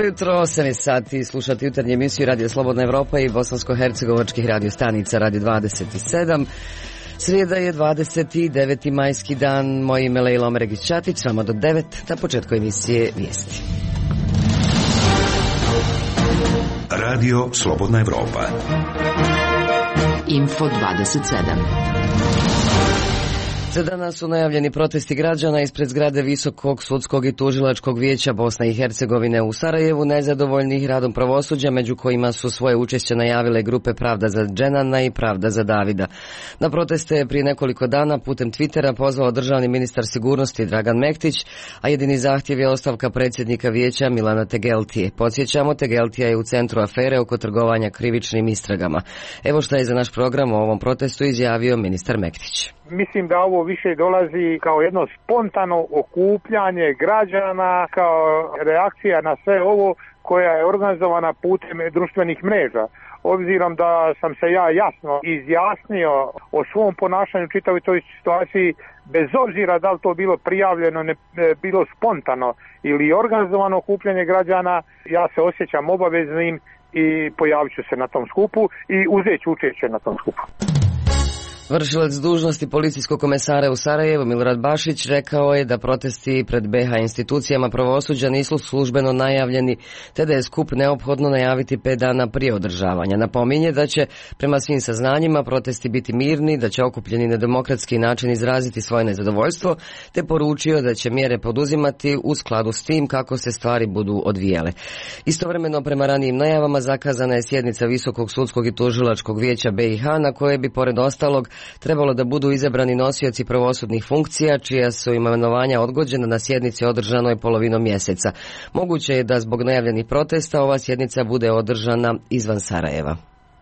Dobro jutro, 7 sati, slušati jutarnju emisiju Radio Slobodna Evropa i bosansko-hercegovačkih radio stanica Radio 27. Srijeda je 29. majski dan, moje ime Lejla Omeregić-Ćatić, s vama do 9, na početku emisije vijesti. Radio Slobodna Evropa. Info 27. Za danas su najavljeni protesti građana ispred zgrade Visokog sudskog i tužilačkog vijeća Bosne i Hercegovine u Sarajevu, nezadovoljnih radom pravosuđa, među kojima su svoje učešće najavile grupe Pravda za Dženana i Pravda za Davida. Na proteste je prije nekoliko dana putem Twittera pozvao državni ministar sigurnosti Dragan Mektić, a jedini zahtjev je ostavka predsjednika vijeća Milana Tegeltije. Podsjećamo, Tegeltija je u centru afere oko trgovanja krivičnim istragama. Evo šta je za naš program o ovom protestu izjavio ministar Mektić. Mislim da ovo više dolazi kao jedno spontano okupljanje građana, kao reakcija na sve ovo koja je organizovana putem društvenih mreža. Obzirom da sam se ja jasno izjasnio o svom ponašanju čitavoj toj situaciji, bez obzira da li to bilo prijavljeno, ne bilo spontano ili organizovano okupljanje građana, ja se osjećam obaveznim i pojavit ću se na tom skupu i uzet ću učešće na tom skupu. Vršilac dužnosti policijskog komesara u Sarajevu Milorad Bašić rekao je da protesti pred BiH institucijama pravosuđa nisu službeno najavljeni, te da je skup neophodno najaviti 5 dana prije održavanja. Napominje da će prema svim saznanjima protesti biti mirni, da će okupljeni na demokratski način izraziti svoje nezadovoljstvo, te poručio da će mjere poduzimati u skladu s tim kako se stvari budu odvijale. Istovremeno, prema ranijim najavama, zakazana je sjednica Visokog sudskog i tužilačkog vijeća BiH na koje bi pored ostalog trebalo da budu izabrani nosioci pravosudnih funkcija, čija su imenovanja odgođena na sjednici održanoj polovinom mjeseca. Moguće je da zbog najavljenih protesta ova sjednica bude održana izvan Sarajeva.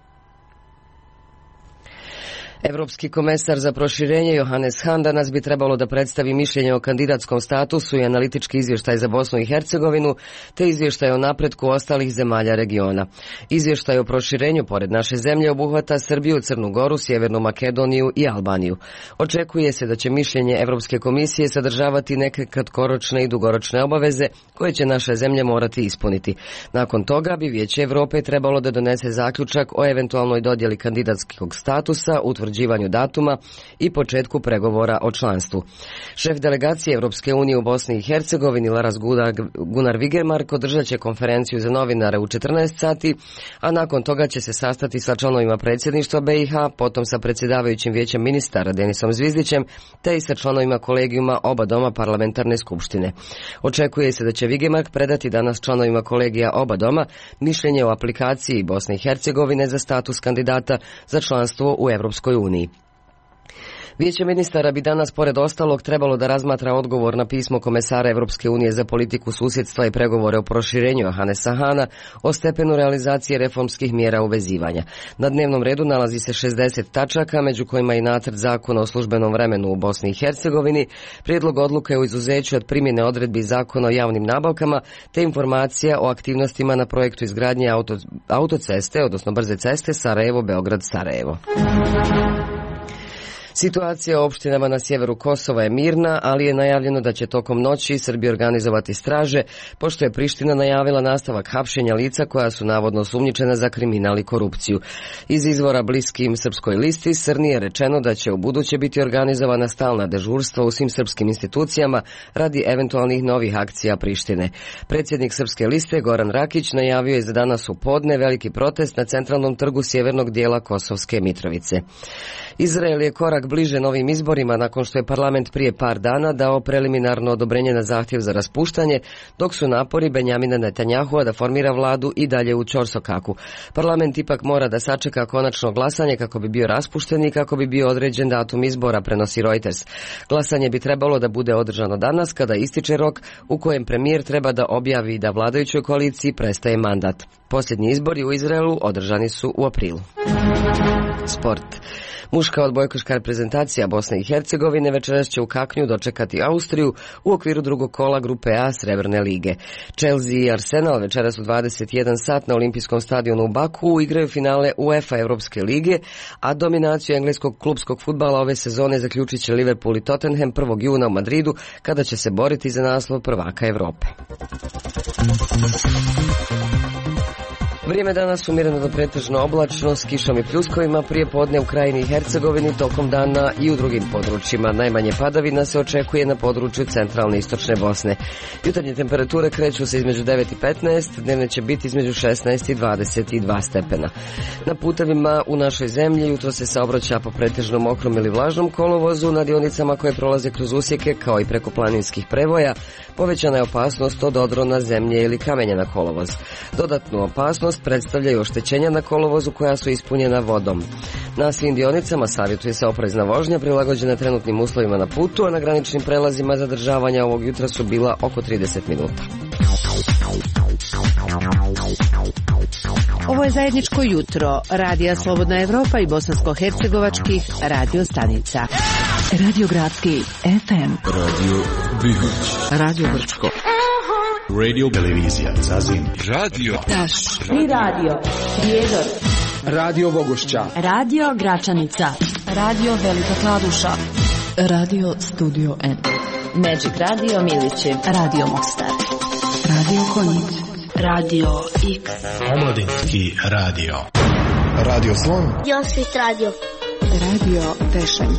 Evropski komesar za proširenje Johannes Hahn danas bi trebalo da predstavi mišljenje o kandidatskom statusu i analitički izvještaj za Bosnu i Hercegovinu, te izvještaj o napretku ostalih zemalja regiona. Izvještaj o proširenju pored naše zemlje obuhvata Srbiju, Crnu Goru, Sjevernu Makedoniju i Albaniju. Očekuje se da će mišljenje Evropske komisije sadržavati neke kratkoročne i dugoročne obaveze koje će naše zemlje morati ispuniti. Nakon toga bi Vijeće Evrope trebalo da donese zaključak o eventualnoj dodjeli kandidatskog statusa, utvrđivanju datuma i početku pregovora o članstvu. Šef delegacije Europske unije u Bosni i Hercegovini Lars Gunnar Vigemark održat će konferenciju za novinare u 14 sati, a nakon toga će se sastati sa članovima predsjedništva BiH, potom sa predsjedavajućim vijećem ministara Denisom Zvizdićem, te i sa članovima kolegijuma oba doma parlamentarne skupštine. Očekuje se da će Vigemark predati danas članovima kolegija oba doma mišljenje o aplikaciji Bosne i Hercegovine za status kandidata za članstvo u Europskoj uniji. Vijeće ministara bi danas pored ostalog trebalo da razmatra odgovor na pismo komesara Evropske unije za politiku susjedstva i pregovore o proširenju Johannesa Hahna o stepenu realizacije reformskih mjera uvezivanja. Na dnevnom redu nalazi se 60 tačaka, među kojima i nacrt zakona o službenom vremenu u Bosni i Hercegovini, prijedlog odluke o izuzeću od primjene odredbi zakona o javnim nabavkama, te informacija o aktivnostima na projektu izgradnje autoceste, odnosno brze ceste Sarajevo-Beograd-Sarajevo. Situacija u opštinama na sjeveru Kosova je mirna, ali je najavljeno da će tokom noći Srbi organizovati straže, pošto je Priština najavila nastavak hapšenja lica koja su navodno osumnjičena za kriminal i korupciju. Iz izvora bliskim Srpskoj listi Srni je rečeno da će u buduće biti organizovana stalna dežurstva u svim srpskim institucijama radi eventualnih novih akcija Prištine. Predsjednik Srpske liste Goran Rakić najavio je za danas u podne veliki protest na centralnom trgu sjevernog dijela Kosovske Mitrovice. Izrael je korak bliže novim izborima nakon što je parlament prije par dana dao preliminarno odobrenje na zahtjev za raspuštanje, dok su napori Benjamina Netanjahua da formira vladu i dalje u ćorsokaku. Parlament ipak mora da sačeka konačno glasanje kako bi bio raspušten i kako bi bio određen datum izbora, prenosi Reuters. Glasanje bi trebalo da bude održano danas kada ističe rok u kojem premijer treba da objavi da vladajućoj koaliciji prestaje mandat. Posljednji izbori u Izraelu održani su u aprilu. Sport. Muška odbojkaška reprezentacija Bosne i Hercegovine večeras će u Kaknju dočekati Austriju u okviru drugog kola grupe A Srebrne lige. Chelsea i Arsenal večeras u 21 sat na olimpijskom stadionu u Baku igraju finale UEFA Evropske lige, a dominaciju engleskog klubskog fudbala ove sezone zaključit će Liverpool i Tottenham 1. juna u Madridu, kada će se boriti za naslov prvaka Evrope. Vrijeme danas umjereno do pretežno oblačno s kišom i pljuskovima, prije podne u Krajini i Hercegovini, tokom dana i u drugim područjima. Najmanje padavina se očekuje na području centralne i istočne Bosne. Jutarnje temperature kreću se između 9 i 15, dnevne će biti između 16 i 22 stepena. Na putevima u našoj zemlji jutro se saobraća po pretežno mokrom ili vlažnom kolovozu, na dionicama koje prolaze kroz usjeke kao i preko planinskih prevoja. Povećana je opasnost od odrona zemlje ili kamenja na kolovoz. Dodatnu opasnost predstavljaju oštećenja na kolovozu koja su ispunjena vodom. Na svim dionicama savjetuje se oprezna vožnja prilagođena trenutnim uslovima na putu, a na graničnim prelazima zadržavanja ovog jutra su bila oko 30 minuta. Ovo je zajedničko jutro Radija Slobodna Evropa i bosansko-hercegovačkih radio stanica. Radio Gradski FM, Radio Bihać, Radio Brčko, Radio Televizija Zazin, Radio Taš i Radio Prijedor, Radio Vogošća, Radio Gračanica, Radio Velika Kladuša, Radio Studio N, Magic Radio Milići, Radio Mostar, Radio Konjic, Radio X, Omladinski radio, Radio Slon, Josvit Radio, Radio Tešanj,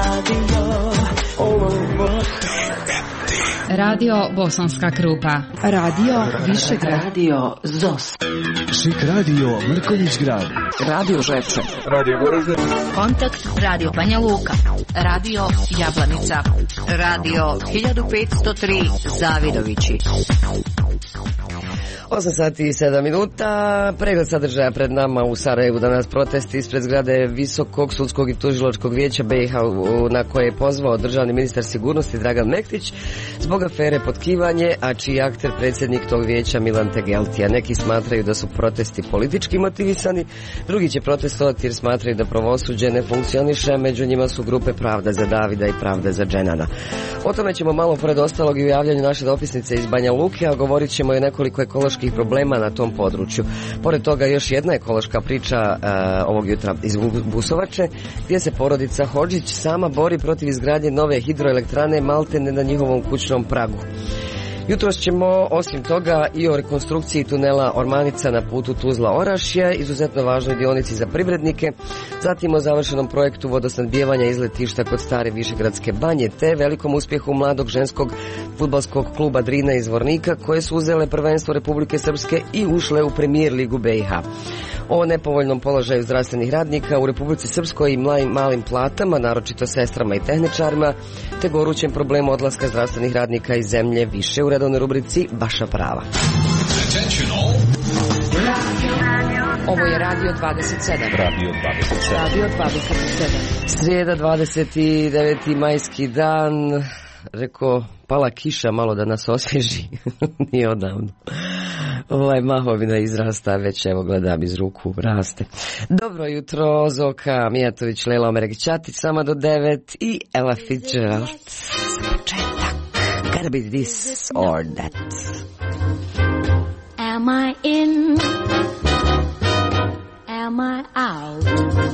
Radio Bosanska Krupa, Radio Višegrad, Radio Zos, Šik Radio Mrković Grad, Radio Žepče, Radio Goražde, Kontakt Radio Banja Luka, Radio Jablanica, Radio 1503 Zavidovići. 8 sati i 7 minuta, pregled sadržaja pred nama u Sarajevu. Danas protesti ispred zgrade Visokog sudskog i tužilačkog vijeća BiH na koje je pozvao državni ministar sigurnosti Dragan Mektić zbog afere Potkivanje, a čiji akter predsjednik tog vijeća Milan Tegeltija. Neki smatraju da su protesti politički motivisani, drugi će protestovati jer smatraju da pravosuđe ne funkcioniše, među njima su grupe Pravda za Davida i Pravda za Dženana. O tome ćemo malo pored ostalog i u javljanju naše dopisnice iz Banja Luke, a govorit ćemo i nekoliko ekoloških problema na tom području. Pored toga još jedna ekološka priča ovog jutra iz Busovače, gdje se porodica Hodžić sama bori protiv izgradnje nove hidroelektrane maltene na njihovom kućnom pragu. Jutros ćemo osim toga i o rekonstrukciji tunela Ormanica na putu Tuzla-Orašje, izuzetno važnoj dionici za privrednike, zatim o završenom projektu vodosnadbijevanja izletišta kod Stare Višegradske banje, te velikom uspjehu mladog ženskog fudbalskog kluba Drina iz Zvornika, koje su uzele prvenstvo Republike Srpske i ušle u Premier ligu BiH. O nepovoljnom položaju zdravstvenih radnika u Republici Srpskoj i malim platama, naročito sestrama i tehničarima, te gorućem problemu odlaska zdravstvenih radnika iz zemlje, više u redovnoj rubrici Vaša prava. Ovo je Radio 27. Radio 27. Radio 27. Srijeda, 29. majski dan. Rekao, pala kiša malo da nas osvježi. Nije odavno. Mahovina izrasta, već evo gledam iz ruku, raste. Dobro jutro, Zoka Mijatović, Lela Omeregićatić, sama do 9 i Ella Fitzgerald. Za početak, gotta be this or that. Am I in? Am I out?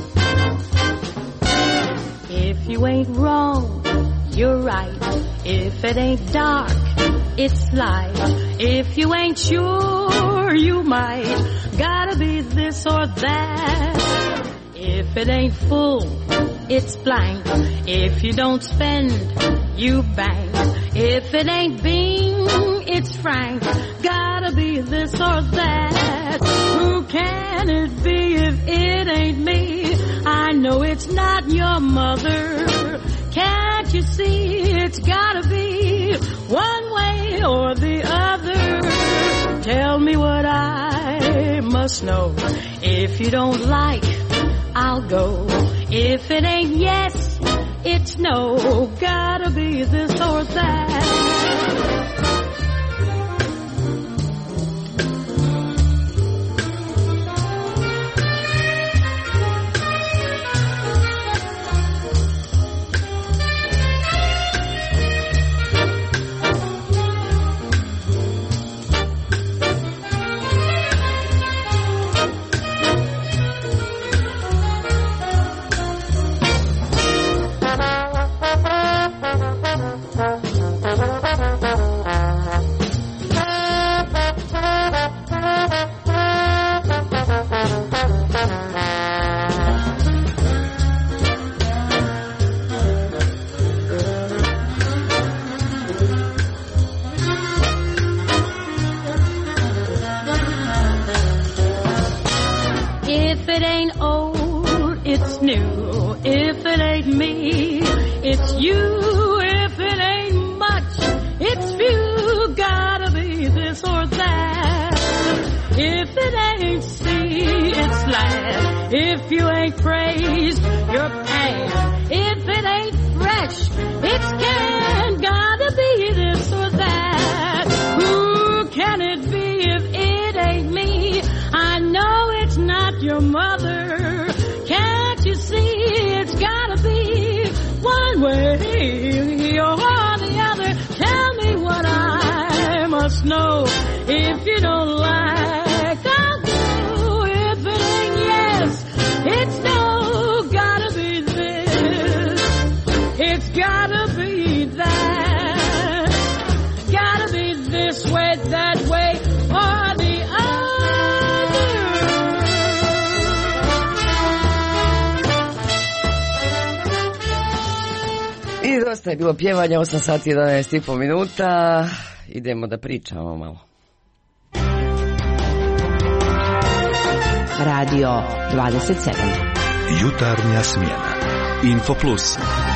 If you ain't wrong, you're right. If it ain't dark, it's light. If you ain't sure, you might. Gotta be this or that. If it ain't full, it's blank. If you don't spend, you bank. If it ain't Bing, it's Frank. Gotta be this or that. Who can it be if it ain't me? I know it's not your mother. Can't you see it's gotta be one way or the other? Tell me what I must know. If you don't like, I'll go. If it ain't yes, it's no. Gotta be this or that. If it ain't old, it's new. If it ain't me, it's you. If it ain't much, it's few. Gotta be this or that. If it ain't see, it's laugh. If you ain't praised, you're past. If it ain't fresh, it's canned. Gotta be this or that. Who can it be if it ain't me? I know it's not your mother. Can't you see it's gotta be one way or the other? Tell me what I must know. If you don't like, I'll go. If it ain't yes, it's no. Gotta be this. It's gotta be that. Gotta be this way, that way, or the other. I dosta je bilo pjevanja, 8 sati i 11,5 minuta. Idemo da pričamo malo. Radio 27. Jutarnja smjena. Info Plus.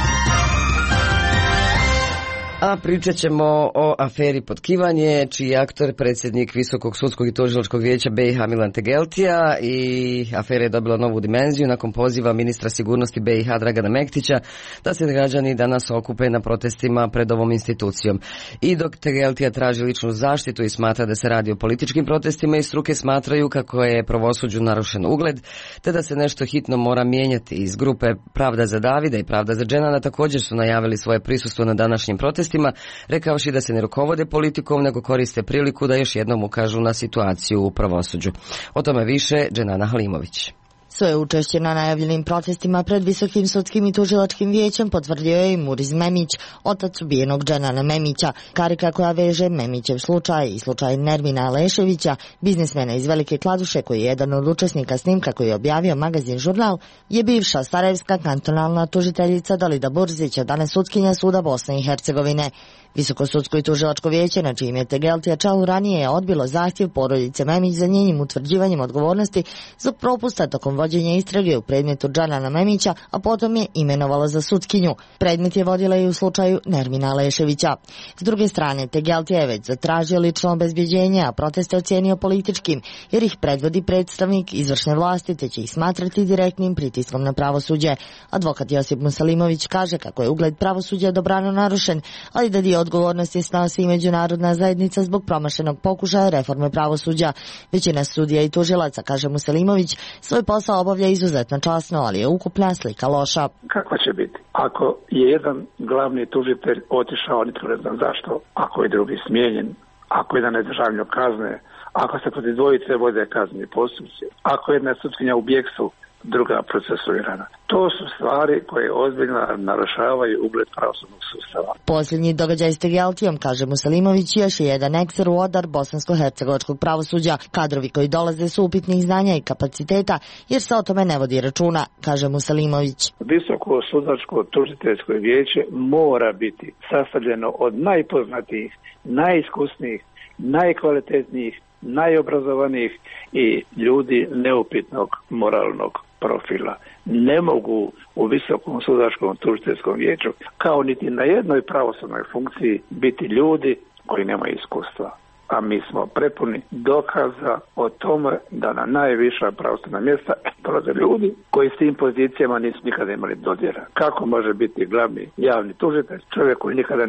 A pričat ćemo o aferi Potkivanje, čiji je aktor predsjednik Visokog sudskog i tužilačkog vijeća BiH Milan Tegeltija, i afera je dobila novu dimenziju nakon poziva ministra sigurnosti BiH Dragana Mektića da se građani danas okupe na protestima pred ovom institucijom. I dok Tegeltija traži ličnu zaštitu i smatra da se radi o političkim protestima, i struke smatraju kako je pravosuđu narušen ugled, te da se nešto hitno mora mijenjati. Iz grupe Pravda za Davida i Pravda za Dženana također su najavili svoje prisustvo na današnjim protestima, rekavši da se ne rukovode politikom, nego koriste priliku da još jednom ukažu na situaciju u pravosuđu. O tome više Dženana Halimović. Svoje učešće na najavljenim protestima pred Visokim sudskim i tužilačkim vijećem potvrdio je i Muriz Memić, otac ubijenog Dženana Memića. Karika koja veže Memićev slučaj i slučaj Nermina Aleševića, biznismena iz Velike Kladuše, koji je jedan od učesnika snimka koji je objavio magazin Žurnal, je bivša sarajevska kantonalna tužiteljica Dalida Burzić, a danas sutkinja suda Bosne i Hercegovine. Visoko sudsko i tužilačko vijeće, na čijim je Tegeltija čelu, ranije je odbilo zahtjev porodice Memić za njenim utvrđivanjem odgovornosti zbog propusta tokom vođenja istrage u predmetu Dženana Memića, a potom je imenovalo za sutkinju. Predmet je vodila i u slučaju Nermina Aleševića. S druge strane, Tegeltija je već zatražio lično obezbjeđenje, a proteste ocenio političkim, jer ih predvodi predstavnik izvršne vlasti, te će ih smatrati direktnim pritiskom na pravosuđe. Advokat Josip Musalimović kaže kako je ugled pravosuđa dobrano narušen, ali da dio odgovornosti snosi i međunarodna zajednica zbog promašenog pokušaja reforme pravosuđa. Većina sudija i tužilaca, kaže Musalimović, svoj posao obavlja izuzetno časno, ali je ukupna slika loša. Kako će biti? Ako je jedan glavni tužitelj otišao, nitko ne znam zašto, ako je drugi smijenjen, ako jedan je državljanio kazne, ako se protiv dvojice vode kazneni postupci, ako jedna je sutkinja u bijegstvu, druga procesuirana. To su stvari koje ozbiljno narušavaju ugled pravosudnog sustava. Posljednji događaj s Tegeltijom, kaže Musalimović, još je jedan ekser u odar bosansko-hercegovačkog pravosuđa. Kadrovi koji dolaze su upitnih znanja i kapaciteta, jer se o tome ne vodi računa, kaže Musalimović. Visoko sudačko tužiteljsko vijeće mora biti sastavljeno od najpoznatijih, najiskusnijih, najkvalitetnijih, najobrazovanijih i ljudi neupitnog moralnog profila. Ne mogu u Visokom sudačkom tužiteljskom vijeću, kao niti na jednoj pravosudnoj funkciji, biti ljudi koji nemaju iskustva. A mi smo prepuni dokaza o tome da na najviša pravosudna mjesta prolaze ljudi koji s tim pozicijama nisu nikada imali dodira. Kako može biti glavni javni tužitelj čovjek koji nikada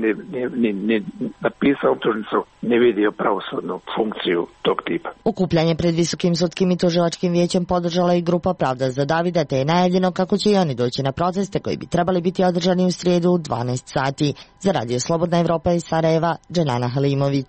ni napisao optužnicu, ne vidio pravosudnu funkciju tog tipa? Okupljanje pred Visokim sudskim i tužilačkim vijećem podržala i grupa Pravda za Davida, te je najavljeno kako će i oni doći na proteste koji bi trebali biti održani u srijedu u 12 sati. Za Radio Slobodna Evropa iz Sarajeva, Dženana Halimović.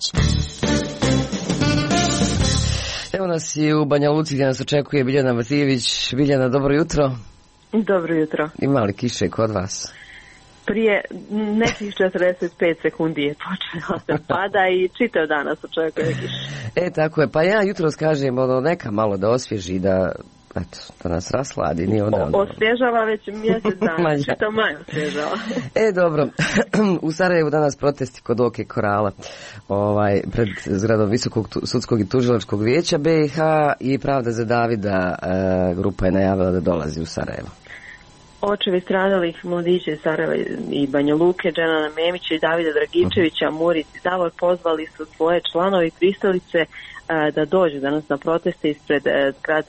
Evo nas i u Banja Luci gdje nas očekuje Biljana Matijević. Biljana, dobro jutro. Dobro jutro. Ima li kiše kod vas? Prije nekih 45 sekundi je počela da pada i čitav danas očekuje kiše. Tako je, pa ja jutros kažem neka malo da osvježi, da eto, da nas rasladi, nije odavno. Osvježava već mjesec dana, čitav maj osvježava. Dobro, u Sarajevu danas protesti kod Oke Korala, pred zgradom Visokog sudskog i tužilačkog vijeća BiH i Pravda za Davida, grupa je najavila da dolazi u Sarajevo. Očevi stradalih mladića iz Sarajeva i Banja Luke, Dženana Memića i Davida Dragičevića, Muris i Davor pozvali su svoje članovi pristalice da dođu danas na proteste ispred zgrade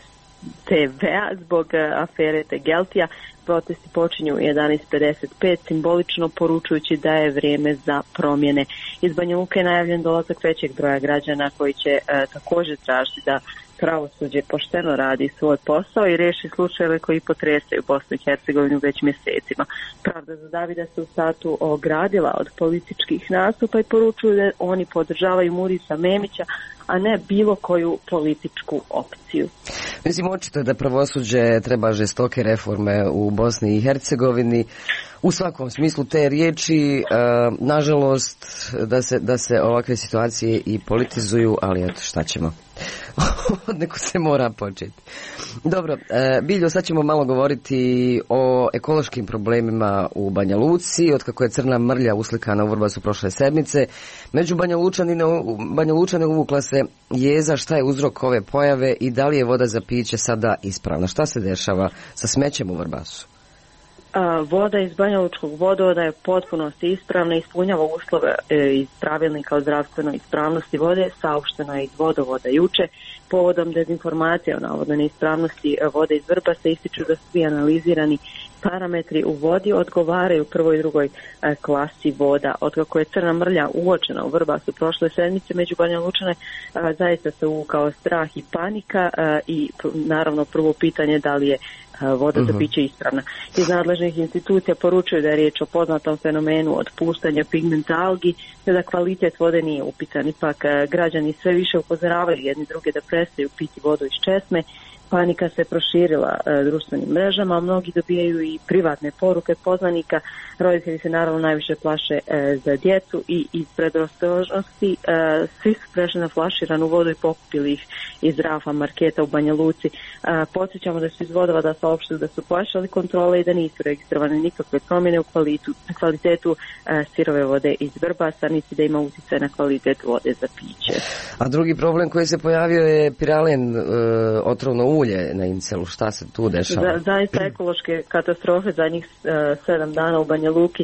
VTS-TV-a zbog afere Tegeltija. Protesti počinju u 11:55, simbolično poručujući da je vrijeme za promjene. Iz Banja Luke je najavljen dolazak većeg broja građana koji će također tražiti da pravosuđe pošteno radi svoj posao i riješi slučajeve koji potresaju Bosnu i Hercegovinu već mjesecima. Pravda za Davida se u startu ogradila od političkih nastupa i poručuju da oni podržavaju Murisa Memića, a ne bilo koju političku opciju. Mislim, očito je da pravosuđe treba žestoke reforme u Bosni i Hercegovini. U svakom smislu te riječi, nažalost, da se ovakve situacije i politizuju, ali eto, šta ćemo? Od neko se mora početi. Dobro, Biljo, sad ćemo malo govoriti o ekološkim problemima u Banja Luci, otkako je crna mrlja uslikana u Vrbasu prošle sedmice. Među Banja Lučane uvukla se jeza šta je uzrok ove pojave i da li je voda za piće sada ispravna. Šta se dešava sa smećem u Vrbasu? Voda iz banjalučkog vodovoda je potpunosti ispravna i ispunjava uslove iz pravilnika o zdravstvenoj ispravnosti vode, saopšteno je iz vodovoda juče. Povodom dezinformacije o navodnoj neispravnosti vode iz Vrbasa ističu da svi analizirani parametri u vodi odgovaraju prvoj i drugoj klasi voda. Otkako je crna mrlja uočena u Vrbasu prošle sedmice, među Banja Lučane zaista se uvukao strah i panika i naravno prvo pitanje da li je voda za piće ispravna. Iz nadležnih institucija poručuju da je riječ o poznatom fenomenu otpuštanja pigmenta algi, te da kvalitet vode nije upitan. Ipak građani sve više upozoravaju jedni druge da prestaju piti vodu iz česme. Panika se proširila društvenim mrežama, a mnogi dobijaju i privatne poruke poznanika. Roditelji se naravno najviše plaše za djecu i iz predostrožnosti svi su prešli na flaširanu vodu i pokupili ih iz rafa marketa u Banja Luci. Podsjećamo da su iz vodovoda saopštili da su plaćali kontrole i da nisu registrovane nikakve promjene u kvalitetu sirove vode iz Vrbasa, niti da ima utjecaj na kvalitet vode za piće. A drugi problem koji se pojavio je piralen, otrovno ulje na Incelu. Šta se tu dešava? Zaista ekološke katastrofe zadnjih 7 dana u Banja Luci.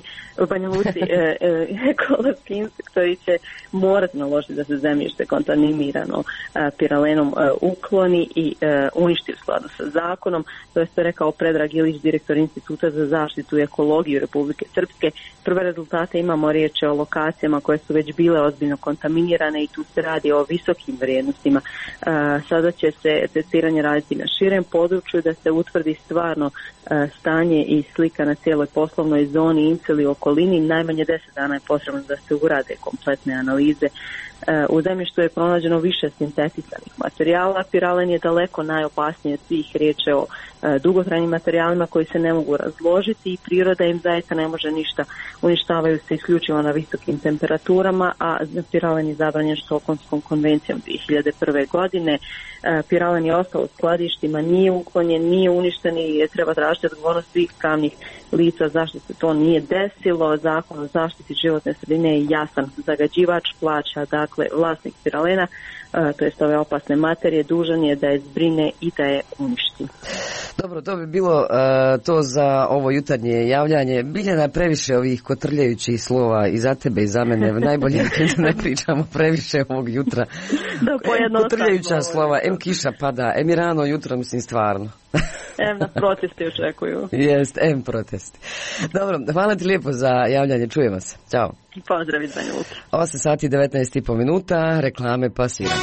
Ekološki inspektori će morati naložiti da se zemljište kontaminirano piralenom ukloni i uništi u skladu sa zakonom. To je rekao Predrag Ilić, direktor Instituta za zaštitu i ekologiju Republike Srpske. Prve rezultate imamo, riječ o lokacijama koje su već bile ozbiljno kontaminirane i tu se radi o visokim vrijednostima. Sada će se testiranje raditi na širem području da se utvrdi stvarno stanje i slika na cijeloj poslovnoj zoni Incel i okolini. Najmanje 10 dana je potrebno da se urade kompletne analize. U zemljištu je pronađeno više sintetisanih materijala. Piralen je daleko najopasnije od svih. Riječ je o dugotrajnim materijalima koji se ne mogu razložiti i priroda im zaista ne može ništa. Uništavaju se isključivo na visokim temperaturama, a piralen je zabranjen Štokholmskom konvencijom 2001. godine. Piralen je ostao u skladištima, nije uklonjen, nije uništen i treba tražiti odgovornost svih pravnih lica zašto se to nije desilo. Zakon o zaštiti životne sredine je jasan. Zagađivač plaća, dakle vlasnik piralena, to jest ove opasne materije, dužan je da je zbrine i da je uništi. Dobro, to bi bilo to za ovo jutarnje javljanje. Biljana, previše ovih kotrljajućih slova i za tebe i za mene. Najbolje da ne pričamo previše ovog jutra. Kotrljajuća slova, em kiša pada, em i rano jutro, mislim stvarno. Em na protesti očekuju. Jest, em protesti. Dobro, hvala ti lijepo za javljanje, čujemo se. Ćao. Pozdrav iz Banja Luke. 8 sati 19,5 minuta, reklame pasirane.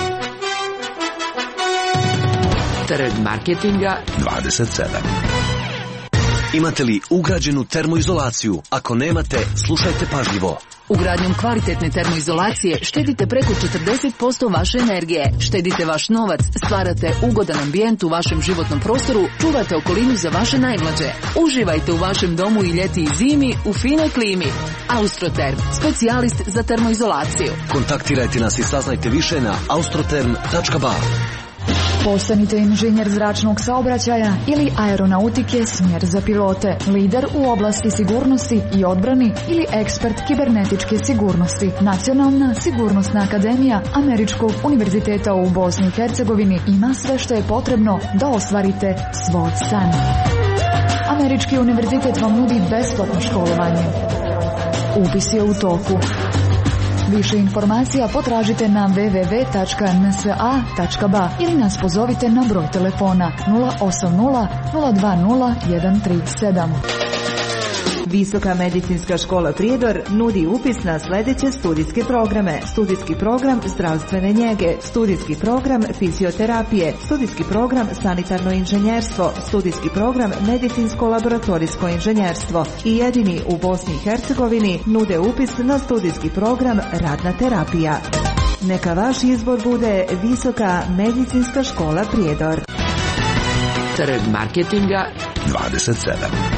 Trg marketinga 27. Imate li ugrađenu termoizolaciju? Ako nemate, slušajte pažljivo. Ugradnjom kvalitetne termoizolacije štedite preko 40% vaše energije, štedite vaš novac, stvarate ugodan ambijent u vašem životnom prostoru, čuvate okolinu za vaše najmlađe. Uživajte u vašem domu i ljeti i zimi u finoj klimi. Austroterm, specijalist za termoizolaciju. Kontaktirajte nas i saznajte više na austroterm.ba. Postanite inženjer zračnog saobraćaja ili aeronautike smjer za pilote, lider u oblasti sigurnosti i odbrani ili ekspert kibernetičke sigurnosti. Nacionalna sigurnosna akademija Američkog univerziteta u Bosni i Hercegovini ima sve što je potrebno da ostvarite svoj san. Američki univerzitet vam nudi besplatno školovanje. Upis je u toku. Više informacija potražite na www.nsa.ba ili nas pozovite na broj telefona 080 020 137. Visoka medicinska škola Prijedor nudi upis na sljedeće studijske programe. Studijski program zdravstvene njege, studijski program fizioterapije, studijski program sanitarno inženjerstvo, studijski program medicinsko-laboratorijsko inženjerstvo i jedini u Bosni i Hercegovini nude upis na studijski program radna terapija. Neka vaš izbor bude Visoka medicinska škola Prijedor. Trg marketinga 27.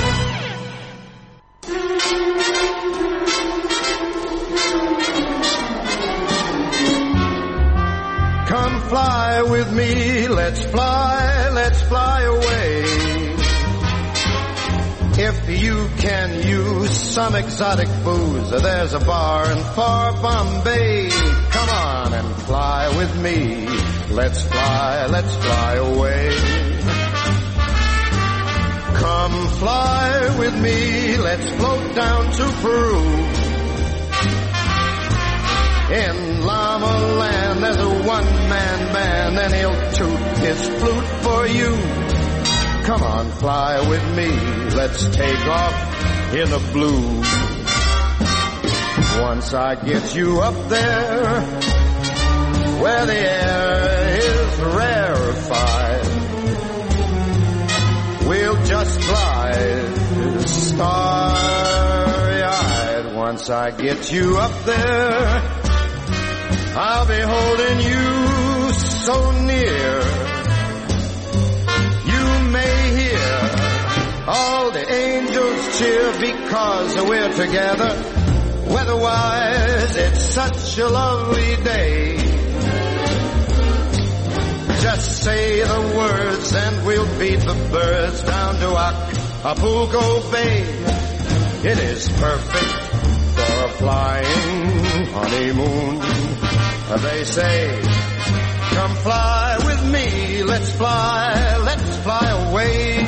Come fly with me, let's fly away. If you can use some exotic booze, there's a bar in far Bombay. Come on and fly with me, let's fly away. Come fly with me, let's float down to Peru. In Llama Land there's a one-man band and he'll toot his flute for you. Come on, fly with me, let's take off in the blue. Once I get you up there, where the air is rarefied, we'll just glide starry-eyed. Once I get you up there, I'll be holding you so near. You may hear all the angels cheer because we're together. Weather-wise, it's such a lovely day. Just say the words and we'll beat the birds down to Acapulco Bay. It is perfect for a flying honeymoon. They say, come fly with me, let's fly away.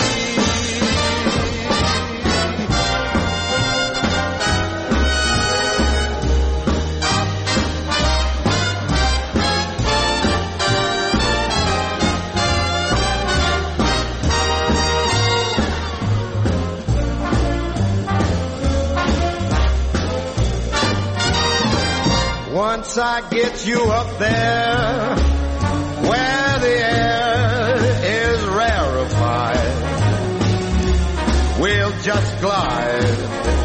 Once I get you up there, where the air is rarefied, we'll just glide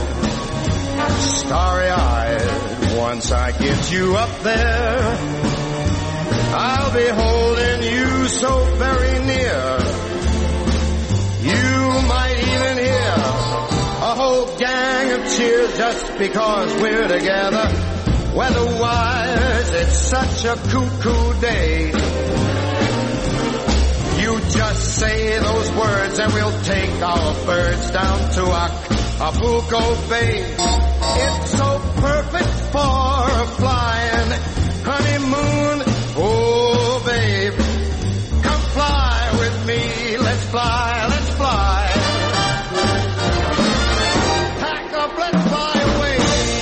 starry-eyed. Once I get you up there, I'll be holding you so very near. You might even hear a whole gang of cheers just because we're together. Weather-wise, it's such a cuckoo day. You just say those words and we'll take our birds down to Acapulco Bay. It's so perfect for a flying honeymoon. Oh, babe, come fly with me. Let's fly. Pack up, let's fly away.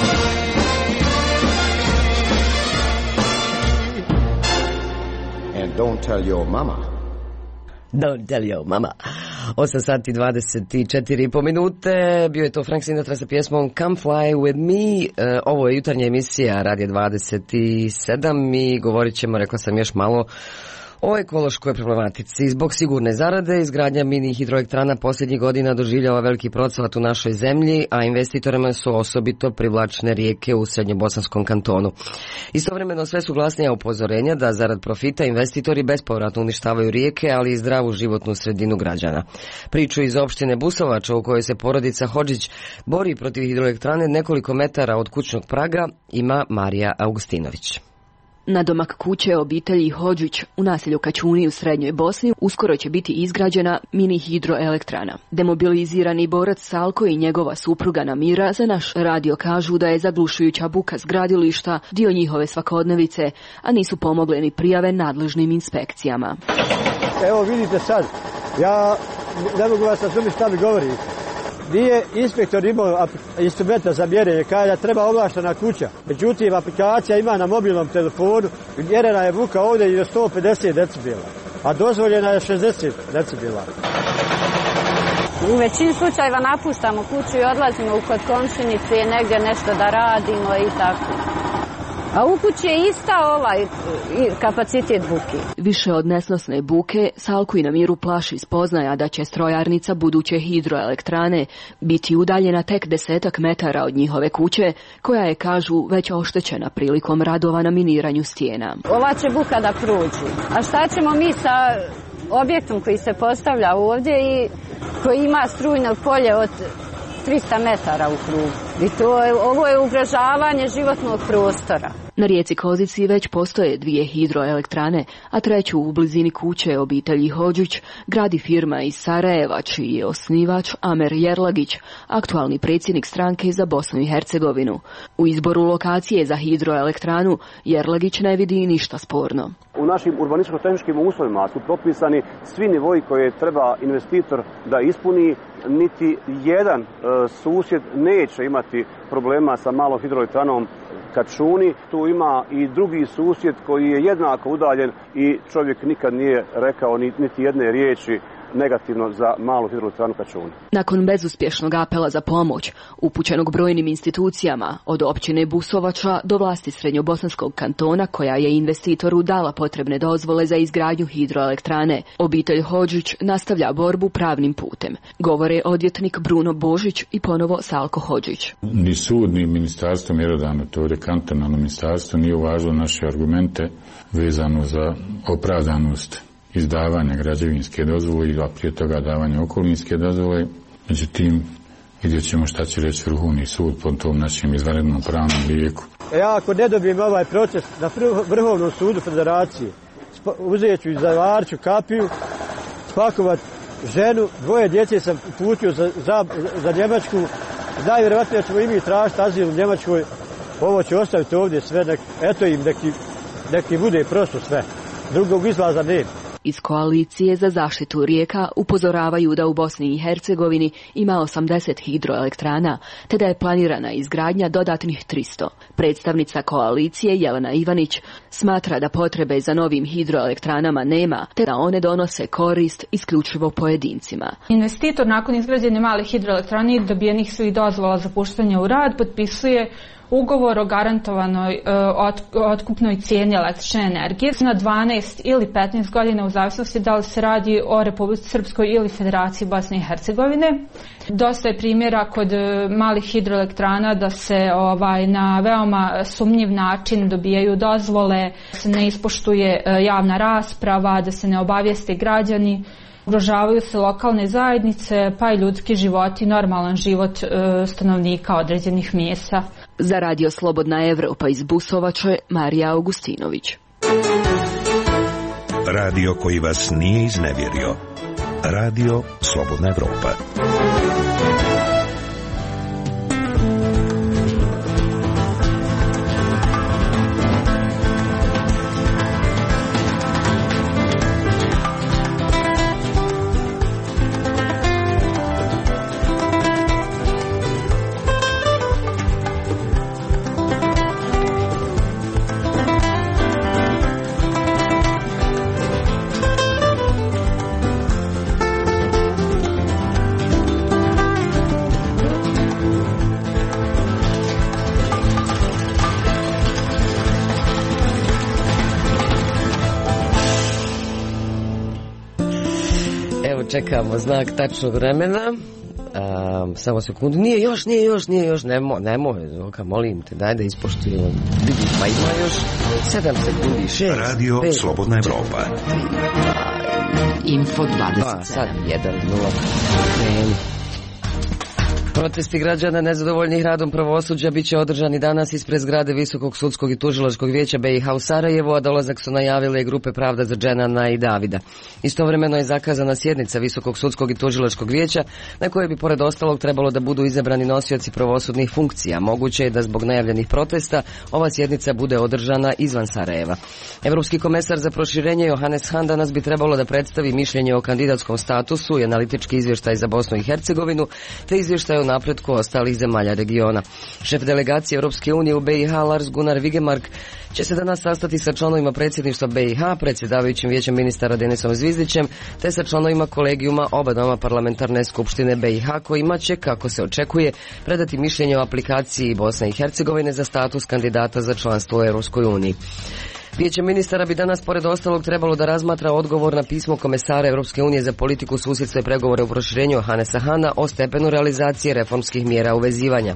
Don't tell your mama. Don't tell your mama. 8 sati 24,5 minute. Bio je to Frank Sinatra sa pjesmom Come Fly With Me. Ovo je jutarnja emisija Radio 27 i govorit ćemo, rekao sam, još malo o ekološkoj problematici. Zbog sigurne zarade, izgradnja mini hidroelektrana posljednjih godina doživljava veliki procvat u našoj zemlji, a investitorima su osobito privlačne rijeke u srednjobosanskom kantonu. Istovremeno sve su glasnija upozorenja da zarad profita investitori bespovratno uništavaju rijeke, ali i zdravu životnu sredinu građana. Priču iz opštine Busovača u kojoj se porodica Hodžić bori protiv hidroelektrane nekoliko metara od kućnog praga ima Marija Augustinović. Nadomak kuće obitelji Hodžić u naselju Kačuni u Srednjoj Bosni uskoro će biti izgrađena mini hidroelektrana. Demobilizirani borac Salko i njegova supruga Namira za naš radio kažu da je zaglušujuća buka s gradilišta dio njihove svakodnevice, a nisu pomogle ni prijave nadležnim inspekcijama. Evo vidite sad, ja ne mogu vas razumjeti šta mi govorite. Nije inspektor imao instrumenta za mjerenje, kada treba ovlaštena kuća. Međutim, aplikacija ima na mobilnom telefonu, mjerena je buka ovdje i do 150 decibela, a dozvoljena je 60 decibela. U većini slučajeva napuštamo kuću i odlazimo kod komšinice negdje nešto da radimo i tako. A u kući je ista kapacitet buke. Više od nesnosne buke, Salku i Namiru plaši spoznaja da će strojarnica buduće hidroelektrane biti udaljena tek 10 metara od njihove kuće, koja je, kažu, već oštećena prilikom radova na miniranju stijena. Ova će buka da prođe. A šta ćemo mi sa objektom koji se postavlja ovdje i koji ima strujno polje od 300 metara u krugu? I ovo je ugrožavanje životnog prostora. Na rijeci Kozici već postoje 2 hidroelektrane, a 3. u blizini kuće obitelji Hodžić gradi firma iz Sarajeva, čiji je osnivač Amer Jerlagić, aktualni predsjednik stranke za Bosnu i Hercegovinu. U izboru lokacije za hidroelektranu Jerlagić ne vidi ništa sporno. U našim urbanističko-tehničkim uslovima su propisani svi nivoi koje treba investitor da ispuni. Niti jedan susjed neće imati problema sa malom hidroelektranom Kačuni. Tu ima i drugi susjed koji je jednako udaljen i čovjek nikad nije rekao niti jedne riječi negativno za malu hidroelektranu Kačuni. Nakon bezuspješnog apela za pomoć, upućenog brojnim institucijama, od općine Busovača do vlasti Srednjobosanskog kantona, koja je investitoru dala potrebne dozvole za izgradnju hidroelektrane, obitelj Hodžić nastavlja borbu pravnim putem. Govore odvjetnik Bruno Božić i ponovo Salko Hodžić. Ni sud, ni ministarstvo mjerodavno, to je kantonalno ministarstvo, nije uvažilo naše argumente vezano za opravdanost izdavanja građevinske dozvole, a prije toga davanja okolinske dozvole. Međutim, vidjet ćemo šta će reći Vrhovni sud po tom našem izvanrednom pravnom lijeku. Ja ako ne dobijem ovaj proces na Vrhovnom sudu Federacije, uzet ću i zavarću kapiju, spakovat ženu, 2 djece sam uputio za Njemačku, najvjerojatnije ćemo i mi tražiti azil u Njemačkoj, ovo će ostaviti ovdje sve, eto im neki bude prosto sve, drugog izlaza nema. Iz koalicije za zaštitu rijeka upozoravaju da u Bosni i Hercegovini ima 80 hidroelektrana, te da je planirana izgradnja dodatnih 300. Predstavnica koalicije Jelena Ivanić smatra da potrebe za novim hidroelektranama nema, te da one donose korist isključivo pojedincima. Investitor nakon izgrađene male hidroelektrane i dobijenih svih dozvola za puštanje u rad potpisuje ugovor o garantovanoj otkupnoj cijeni električne energije na 12 ili 15 godina u zavisnosti da li se radi o Republici Srpskoj ili Federaciji Bosne i Hercegovine. Dosta je primjera kod malih hidroelektrana da se na veoma sumnjiv način dobijaju dozvole, se ne ispoštuje javna rasprava, da se ne obavijeste građani. Ugrožavaju se lokalne zajednice, pa i ljudski životi, normalan život stanovnika određenih mjesta. Za Radio Slobodna Evropa iz Busovače, Marija Augustinović. Radio koji vas nije iznevjerio. Radio Slobodna Evropa. Čekamo znak tačnog vremena. Samo sekundu. Nije još. Nemoj, Zoka, molim te, daj da ispoštujemo. Vidim, pa ima još 7 sekundi. 6, Radio 5, Slobodna Evropa. Info 27. 1, 0. Kreni. Protesti građana nezadovoljnih radom pravosuđa bit će održani danas ispred zgrade Visokog sudskog i tužilačkog vijeća BiH u Sarajevu, a dolazak su najavile grupe Pravda za Dženana i Davida. Istovremeno je zakazana sjednica Visokog sudskog i tužilačkog vijeća na kojoj bi pored ostalog trebalo da budu izabrani nosioci pravosudnih funkcija. Moguće je da zbog najavljenih protesta ova sjednica bude održana izvan Sarajeva. Evropski komesar za proširenje Johannes Hahn danas bi trebalo da predstavi mišljenje o kandidatskom statusu i analitički izvještaj za Bosnu i Hercegovinu, te izvještaj o napretku ostalih zemalja regiona. Šef delegacije Europske unije u BiH Lars Gunnar Vigemark će se danas sastati sa članovima predsjedništva BiH, predsjedavajućim vijećem ministara Denisom Zvizdićem, te sa članovima kolegijuma oba doma parlamentarne skupštine BiH, kojima će, kako se očekuje, predati mišljenje o aplikaciji Bosne i Hercegovine za status kandidata za članstvo u Europskoj uniji. Vijeće ministara bi danas pored ostalog trebalo da razmatra odgovor na pismo komesara Europske unije za politiku, susjedstva i pregovore u proširenju Johannesa Hahna o stepenu realizacije reformskih mjera uvezivanja.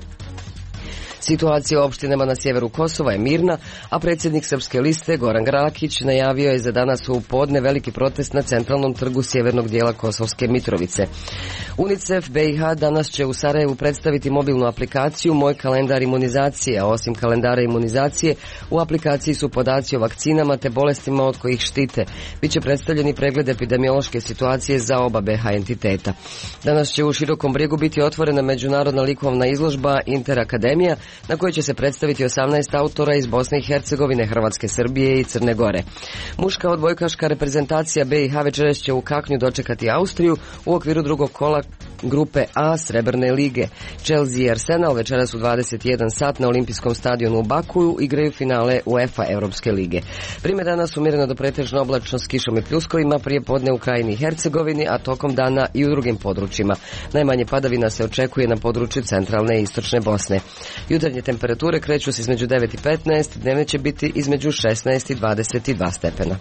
Situacija u opštinama na sjeveru Kosova je mirna, a predsjednik Srpske liste Goran Grakić najavio je za danas u podne veliki protest na centralnom trgu sjevernog dijela Kosovske Mitrovice. UNICEF BiH danas će u Sarajevu predstaviti mobilnu aplikaciju Moj kalendar imunizacije, a osim kalendara imunizacije u aplikaciji su podaci o vakcinama te bolestima od kojih štite. Biće predstavljeni pregled epidemiološke situacije za oba BiH entiteta. Danas će u Širokom Brijegu biti otvorena međunarodna likovna izložba Interakademija, na kojoj će se predstaviti 18 autora iz Bosne i Hercegovine, Hrvatske, Srbije i Crne Gore. Muška odbojkaška reprezentacija BiH večeras će u Kaknju dočekati Austriju u okviru drugog kola grupe A Srebrne lige. Chelsea i Arsenal večeras u 21 sat na olimpijskom stadionu u Bakuju igraju finale UEFA Europske lige. Vreme danas umjereno do pretežno oblačno s kišom i pljuskovima, prije podne u Krajini i Hercegovini, a tokom dana i u drugim područjima. Najmanje padavina se očekuje na području centralne i istočne Bosne. Jutarnje temperature kreću se između 9 i 15, dnevne će biti između 16 i 22 stepena.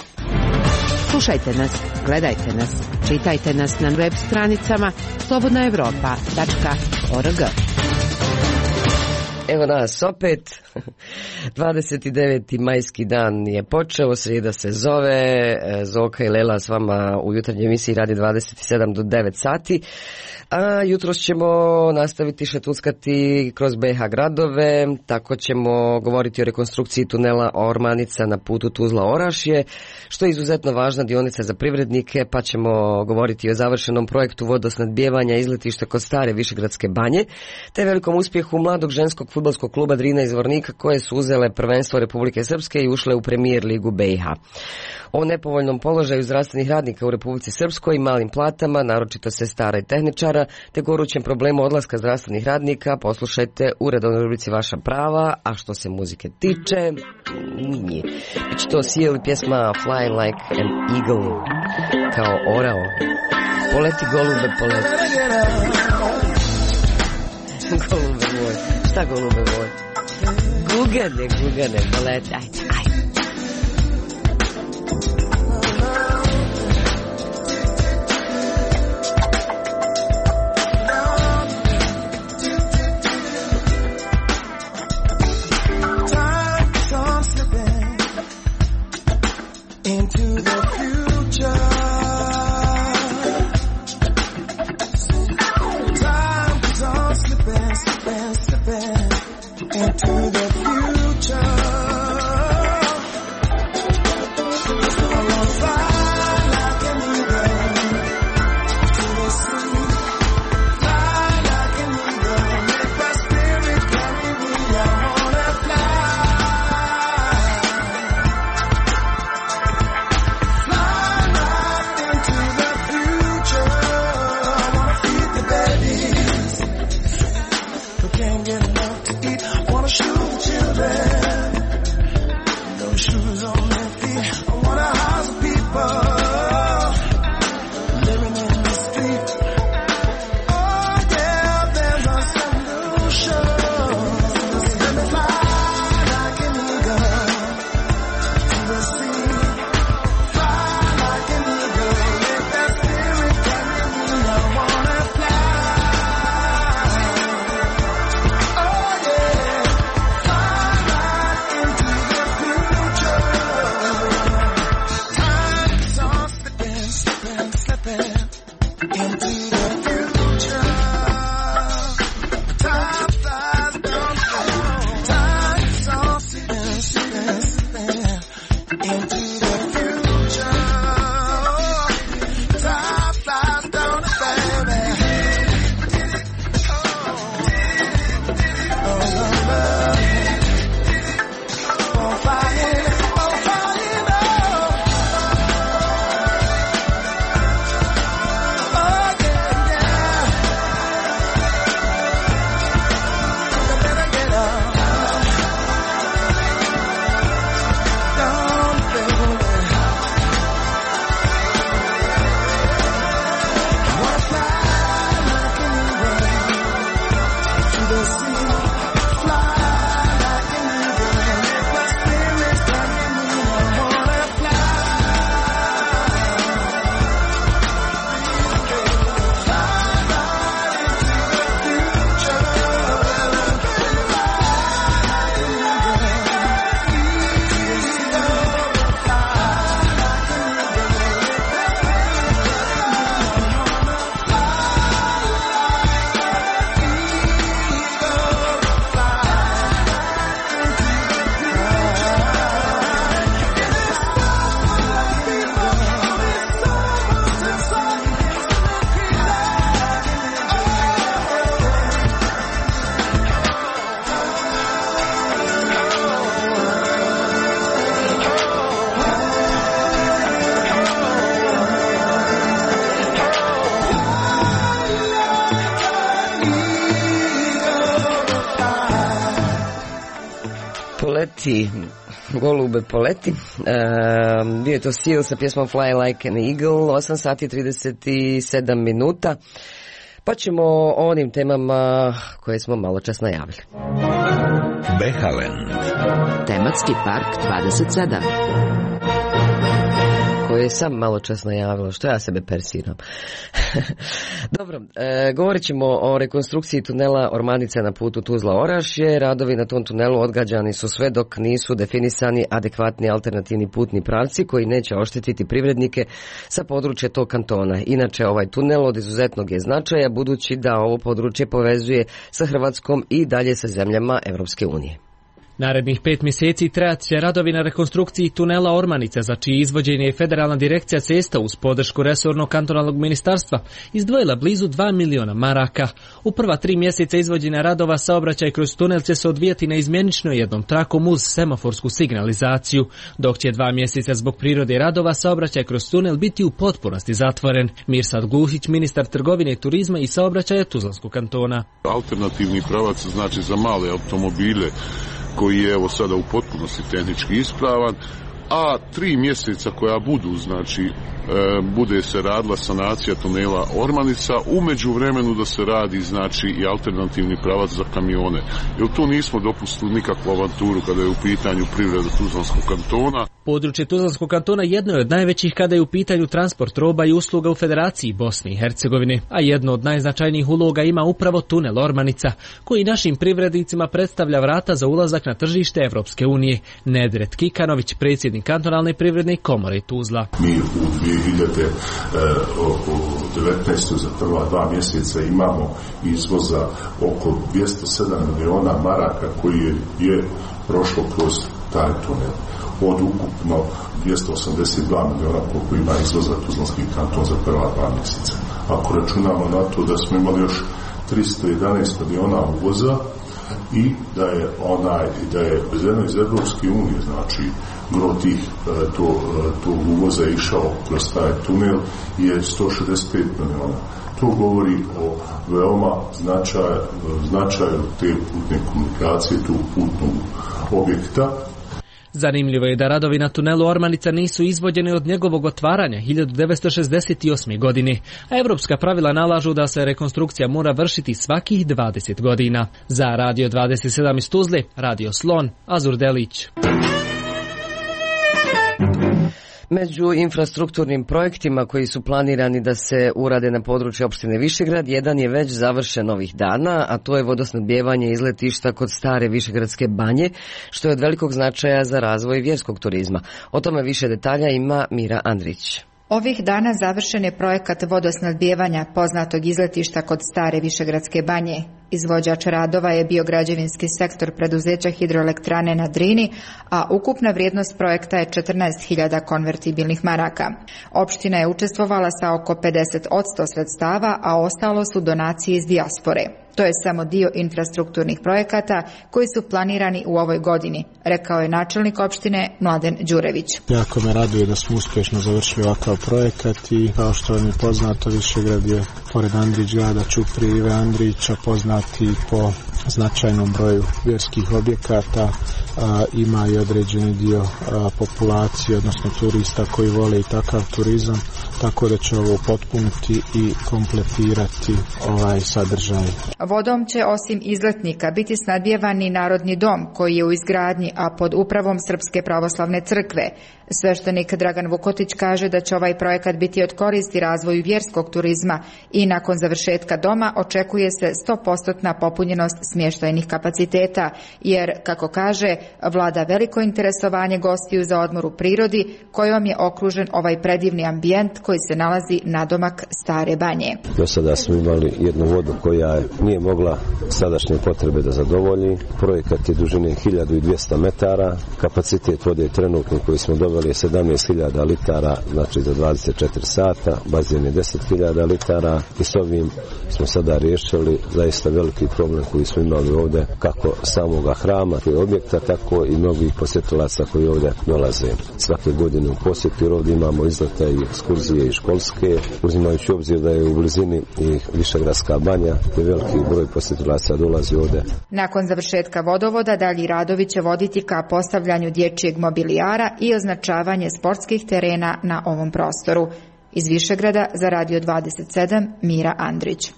Slušajte nas, gledajte nas, čitajte nas na web stranicama slobodnaevropa.org. Evo nas opet, 29. majski dan je počeo, srijeda se zove, Zoka i Lela s vama u jutarnjoj emisiji radi 27 do 9 sati, a jutros ćemo nastaviti šetuckati kroz BiH gradove, tako ćemo govoriti o rekonstrukciji tunela Ormanica na putu Tuzla-Orašje, što je izuzetno važna dionica za privrednike, pa ćemo govoriti o završenom projektu vodosnadbijevanja izletišta kod Stare Višegradske banje, te velikom uspjehu mladog ženskog fudbalskog kluba Drina iz Vornika, koje su uzele prvenstvo Republike Srpske i ušle u Premier ligu BiH. O nepovoljnom položaju zdravstvenih radnika u Republici Srpskoj, malim platama, naročito sestara i tehničara, te gorućem problemu odlaska zdravstvenih radnika poslušajte u redovnoj rubrici Vaša prava, a što se muzike tiče, nije. Biće to Seal ili pjesma Flying Like an Eagle, kao orao. Poleti golube, poleti. Golube moj, šta golube moj? Gugane, poleti, ajde. Into the future, time goes on slipping, slipping, slipping into the future. I wanna fly like an eagle to the sea, fly like an eagle, make my spirit carry me. I wanna fly. No shoes on their feet. I wanna house people living in the street. Oh yeah, there's a solution. Let me fly like an eagle to the sea. Fly like an eagle, let that spirit carry me. I wanna fly. Oh yeah. Into the future. poleti, golube poleti. Bio je to Seal sa pjesmom Fly Like an Eagle, 8 sati 37 minuta. Pa ćemo o onim temama koje smo malo čas najavili. Behaland. Tematski park 27. Koje sam malo čas najavila, što ja sebe persiram. Dobro, govorit ćemo o rekonstrukciji tunela Ormanica na putu Tuzla-Orašje. Radovi na tom tunelu odgađani su sve dok nisu definisani adekvatni alternativni putni pravci koji neće oštetiti privrednike sa područja tog kantona. Inače, ovaj tunel od izuzetnog je značaja budući da ovo područje povezuje sa Hrvatskom i dalje sa zemljama Evropske unije. Narednih 5 mjeseci trajat će radovi na rekonstrukciji tunela Ormanica, za čiji izvođenje je Federalna direkcija cesta uz podršku resornog kantonalnog ministarstva izdvojila blizu 2 miliona maraka. U prva 3 mjeseca izvođenja radova saobraćaj kroz tunel će se odvijati na izmjenično jednom trakom uz semaforsku signalizaciju, dok će 2 mjeseca zbog prirode radova saobraćaj kroz tunel biti u potpunosti zatvoren. Mirsad Gluhić, ministar trgovine, turizma i saobraćaja Tuzlanskog kantona. Alternativni pravac znači za male automobile koji je evo sada u potpunosti tehnički ispravan, a 3 mjeseca koja budu, znači bude se radila sanacija tunela Ormanica, u međuvremenu da se radi znači i alternativni pravac za kamione. Jer tu nismo dopustili nikakvu avanturu kada je u pitanju privreda Tuzlanskog kantona. Područje Tuzlanskog kantona jedno je od najvećih kada je u pitanju transport roba i usluga u Federaciji Bosne i Hercegovine, a jedno od najznačajnijih uloga ima upravo tunel Ormanica, koji našim privrednicima predstavlja vrata za ulazak na tržište Evropske unije. Nedret Kikanović, predsjednik kantonalne privredne komore Tuzla. Mi u 2019. za prva 2 mjeseca imamo izvoza oko 207 miliona maraka koji je prošlo kroz taj tunel. Od ukupno 282 miliona koliko ima izvoza Tuzlanski kanton za prva 2 mjeseca. Ako računamo na to da smo imali još 311 miliona uvoza i da je vezano iz Evropske unije, znači gro tih tog uvoza je išao kroz taj tunel je 165 miliona. To govori o veoma značaju te putne komunikacije, tog putnog objekta. Zanimljivo je da radovi na tunelu Ormanica nisu izvođeni od njegovog otvaranja 1968. godine, a evropska pravila nalažu da se rekonstrukcija mora vršiti svakih 20 godina. Za Radio 27 iz Tuzle, Radio Slon, Azur Delić. Među infrastrukturnim projektima koji su planirani da se urade na području opštine Višegrad, jedan je već završen ovih dana, a to je vodosnabdijevanje izletišta kod stare Višegradske banje, što je od velikog značaja za razvoj vjerskog turizma. O tome više detalja ima Mira Andrić. Ovih dana završen je projekat vodosnabdijevanja poznatog izletišta kod stare Višegradske banje. Izvođač radova je bio građevinski sektor preduzeća Hidroelektrane na Drini, a ukupna vrijednost projekta je 14.000 konvertibilnih maraka. Opština je učestvovala sa oko 50% sredstava, a ostalo su donacije iz dijaspore. To je samo dio infrastrukturnih projekata koji su planirani u ovoj godini, rekao je načelnik opštine Mladen Đurević. Jako me raduje da smo uspješno završili ovakav projekat i kao što vam je poznato, Višegrad je pored Andrić grada Ćuprije Ive Andrića poznati po značajnom broju vjerskih objekata, ima i određeni dio populacije, odnosno turista koji vole i takav turizam, tako da će ovo potpuniti i kompletirati ovaj sadržaj. Vodom će osim izletnika biti snabdijevani Narodni dom koji je u izgradnji, a pod upravom Srpske pravoslavne crkve. Sveštenik Dragan Vukotić kaže da će ovaj projekat biti od koristi razvoju vjerskog turizma i nakon završetka doma očekuje se 100% popunjenost smještajnih kapaciteta, jer, kako kaže, vlada veliko interesovanje gostiju za odmor u prirodi kojom je okružen ovaj predivni ambijent koji se nalazi nadomak Stare banje. Do sada smo imali jednu vodu koja nije mogla sadašnje potrebe da zadovolji. Projekat je dužine 1200 metara, kapacitet vode trenutni koji smo dobili je 17.000 litara, znači za 24 sata, bazen je 10.000 litara i s ovim smo sada riješili zaista veliki problem koji smo imali ovdje, kako samoga hrama i objekta, tako i mnogih posjetilaca koji ovdje dolaze svake godine u posjetu, jer ovdje imamo izlete i ekskurzije i školske, uzimajući obzir da je u blizini i Višegradska banja, te veliki broj posjetilaca dolazi ovdje. Nakon završetka vodovoda, dalji radovi će voditi ka postavljanju dječjeg mobilijara i označavanje sportskih terena na ovom prostoru. Iz Višegrada za Radio 27 Mira Andrić.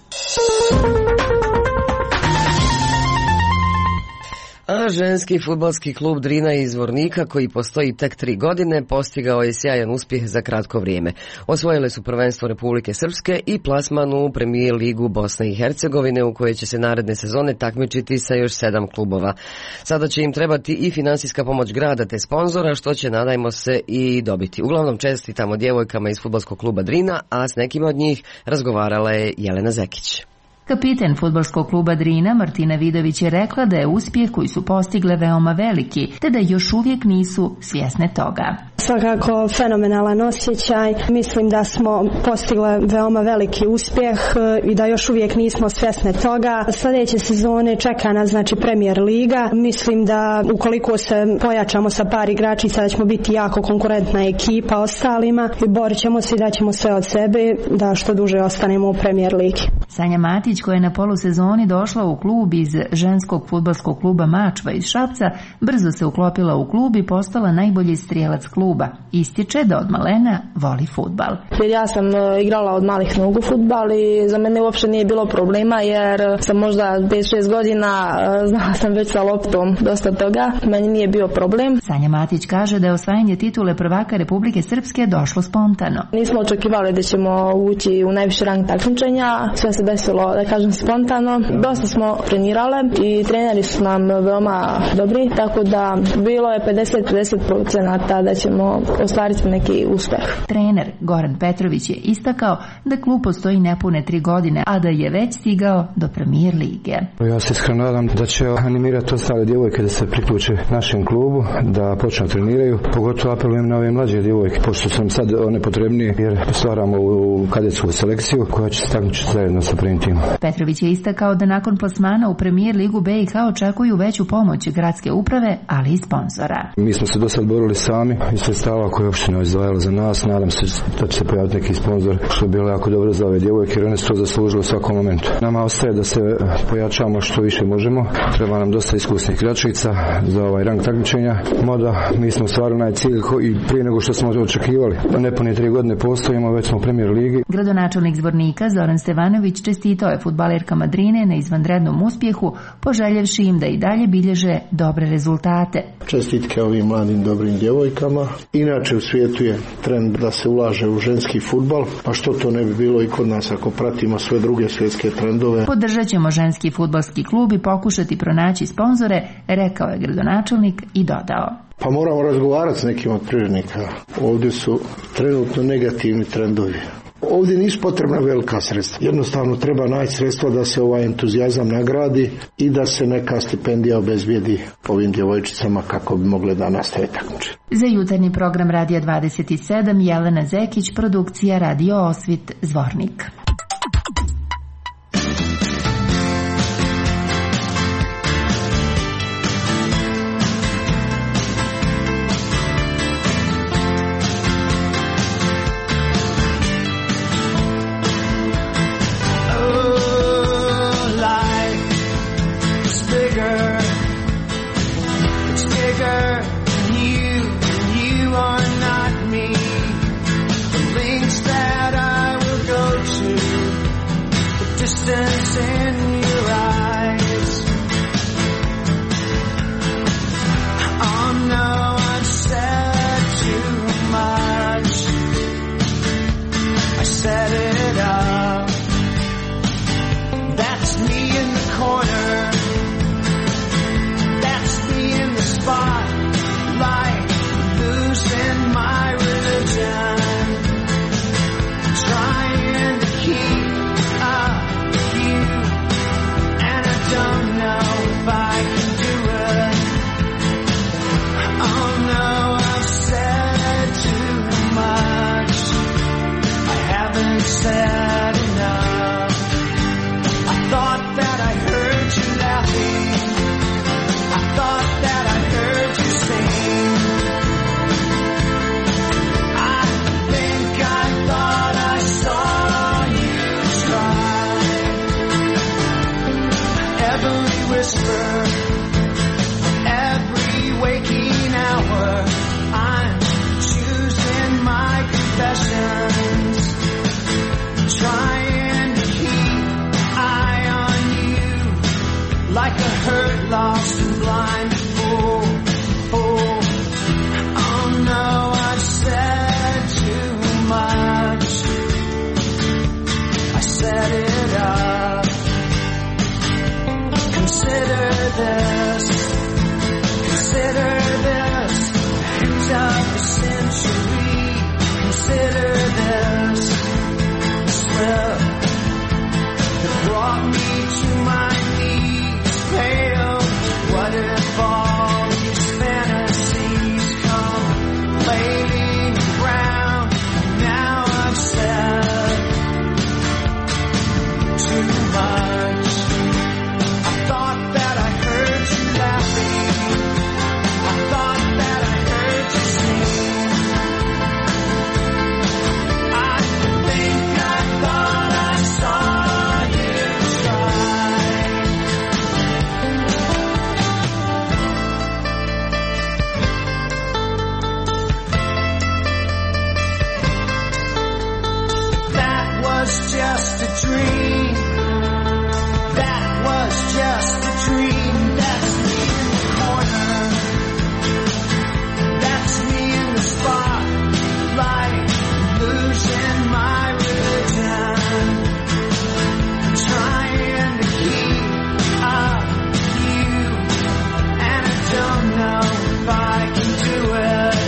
A ženski fudbalski klub Drina iz Zvornika, koji postoji tek 3 godine, postigao je sjajan uspjeh za kratko vrijeme. Osvojile su prvenstvo Republike Srpske i plasman u Premijer ligu Bosne i Hercegovine, u kojoj će se naredne sezone takmičiti sa još 7 klubova. Sada će im trebati i finansijska pomoć grada te sponzora, što će, nadajmo se, i dobiti. Uglavnom čestitamo djevojkama iz fudbalskog kluba Drina, a s nekima od njih razgovarala je Jelena Zekić. Kapiten fudbalskog kluba Drina Martina Vidović je rekla da je uspjeh koji su postigle veoma veliki, te da još uvijek nisu svjesne toga. Svakako fenomenalan osjećaj. Mislim da smo postigle veoma veliki uspjeh i da još uvijek nismo svjesne toga. Sljedeće sezone čeka nas Premijer liga. Mislim da ukoliko se pojačamo sa par igračica da ćemo biti jako konkurentna ekipa ostalima i borit ćemo se i daćemo sve od sebe da što duže ostanemo u Premijer ligi. Sanja Matić, koja je na polusezoni došla u klub iz ženskog fudbalskog kluba Mačva iz Šapca, brzo se uklopila u klub i postala najbolji strijelac kluba. Ističe da od malena voli fudbal. Ja sam igrala od malih nogu fudbal i za mene uopće nije bilo problema, jer sam možda 5-6 godina znala sam već sa loptom dosta toga. Meni nije bio problem. Sanja Matić kaže da je osvajanje titule prvaka Republike Srpske došlo spontano. Nismo očekivali da ćemo ući u najviši rang takmičenja. Sve se desilo, da kažem, spontano. Dosta smo trenirale i treneri su nam veoma dobri, tako da bilo je 50% da ćemo ostvariti neki uspjeh. Trener Goran Petrović je istakao da klub postoji nepune 3 godine, a da je već stigao do Premijer lige. Ja se iskreno nadam da će animirati ostale djevojke da se priključe našem klubu, da počnu treniraju. Pogotovo apelujem na ove mlađe djevojke, pošto su nam sad one potrebnije, jer stvaramo u kadetsku selekciju koja će se takmičiti zajedno sa prvim timom. Petrović je istakao da nakon plasmana u Premijer ligu BiH očekuju veću pomoć gradske uprave, ali i sponzora. Mi smo se do sad borili sami iz sredstava koje je opština izdvajala za nas. Nadam se da će se pojaviti neki sponzor, što je bilo jako dobro za ove djevojke, jer one su to zaslužile u svakom momentu. Nama ostaje da se pojačamo što više možemo. Treba nam dosta iskusnih igračica za ovaj rang takmičenja. Moda, mi smo stvarili onaj cilj i prije nego što smo očekivali. Nepune 3 godine postojimo, već smo u Premijer ligi. Gradonačelnik Zvornika Zoran Stevanović čestitao je fudbalerkama Drine na izvanrednom uspjehu, poželjevši im da i dalje bilježe dobre rezultate. Čestitke ovim mladim dobrim djevojkama. Inače u svijetu je trend da se ulaže u ženski fudbal, pa što to ne bi bilo i kod nas ako pratimo sve druge svjetske trendove. Podržat ćemo ženski fudbalski klub i pokušati pronaći sponzore, rekao je gradonačelnik i dodao. Pa moramo razgovarati s nekim od privrednika. Ovdje su trenutno negativni trendovi. Ovdje nisu potrebna velika sredstva. Jednostavno treba naći sredstva da se ovaj entuzijazam nagradi i da se neka stipendija obezbijedi ovim djevojčicama kako bi mogle da nastave takmičenje. Za jutarnji program Radija 27 Jelena Zekić, produkcija Radio Osvit, Zvornik. Distance in your eyes. Oh no, I've said too much. I set it up. That's me in the corner. That's me in the spotlight, losing my religion, trying to keep up whisper. Every waking hour, I'm choosing my confessions, trying to keep eye on you, like a hurt, lost and blind fool. Oh no, I've said too much. I set it up. Consider this hint of the century. Consider this slip that brought me to my knees, pale. What if all these fantasies come laying around? Now I've said too much. I thought that I heard you laughing. I thought that I heard you sing. I think I thought I saw you try. That was just a dream. That was just a dream. That's me in the corner. That's me in the spotlight, losing my religion, trying to keep up with you, and I don't know if I can do it.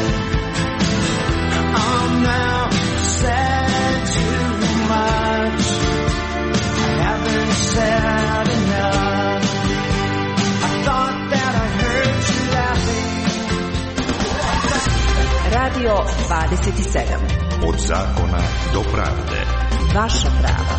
I'm now said too much. I haven't said enough. I thought that I heard you laughing. Radio 27. Od zakona do pravde. Vaša prava.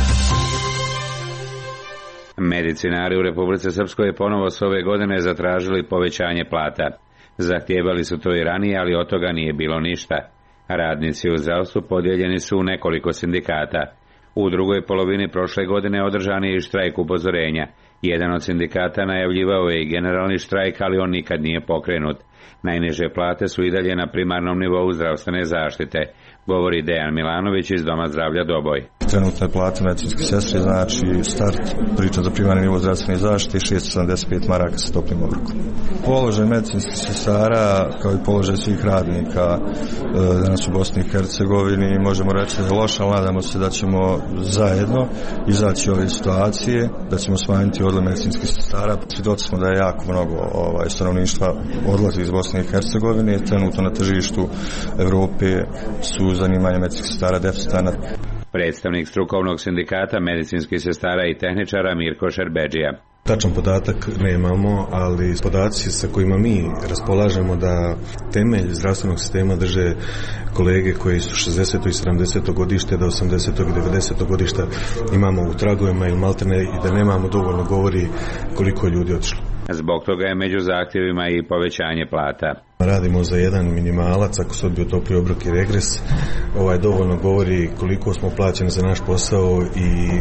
Medicinari u Republici Srpskoj ponovo su ove godine zatražili povećanje plata. Zahtijevali su to i ranije, ali od toga nije bilo ništa. Radnici u zdravstvu podijeljeni su u nekoliko sindikata. U drugoj polovini prošle godine održan je i štrajk upozorenja. Jedan od sindikata najavljivao je i generalni štrajk, ali on nikad nije pokrenut. Najniže plate su i dalje na primarnom nivou zdravstvene zaštite, govori Dejan Milanović iz Doma zdravlja Doboj. Trenutne plate medicinske sestre, znači start priča za primarni nivo zdravstvene zaštite 675 maraka sa toplim obrokom. Položaj medicinskih sestara, kao i položaj svih radnika danas u Bosni i Hercegovini, možemo reći da je loš, ali nadamo se da ćemo zajedno izaći ove situacije, da ćemo smanjiti odliv medicinskih sestara. Svjedoci smo da je jako mnogo stanovništva odlazi iz Bosne i Hercegovine. Trenutno na tržištu Evrope su zanimanja medicinskih sestara deficitarna. Predstavnik strukovnog sindikata medicinskih sestara i tehničara Mirko Šerbedžija. Tačan podatak nemamo, ali podaci sa kojima mi raspolažemo da temelj zdravstvenog sistema drže kolege koji su 60. i 70. godište, da 80. i 90. godišta imamo u tragovima ili maltene i da nemamo dovoljno govori koliko je ljudi otišlo. Zbog toga je među zahtjevima i povećanje plata. Radimo za jedan minimalac, ako se odbio topli obrok i regres, dovoljno govori koliko smo plaćeni za naš posao i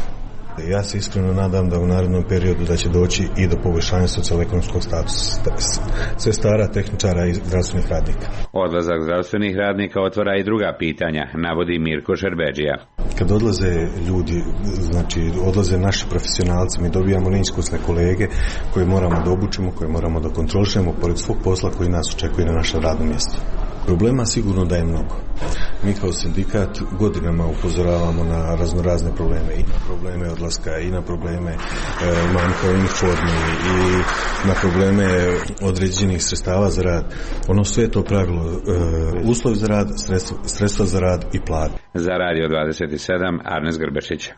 ja se iskreno nadam da u narednom periodu da će doći i do poboljšanja socijalno-ekonomskog statusa sestara, tehničara i zdravstvenih radnika. Odlazak zdravstvenih radnika otvara i druga pitanja, navodi Mirko Šerbedžija. Kad odlaze ljudi, znači odlaze naši profesionalci, mi dobijamo neiskusne kolege koje moramo da obučimo, koje moramo da kontrolišemo pored svog posla koji nas očekuje na našem radnom mjestu. Problema sigurno da je mnogo. Mi kao sindikat godinama upozoravamo na raznorazne probleme, i na probleme odlaska, i na probleme manjka uniformi, i na probleme određenih sredstava za rad. Ono sve je to pravilo, uslovi za rad, sredstva za rad i plate. Za Radio 27, Arnes Grbešić.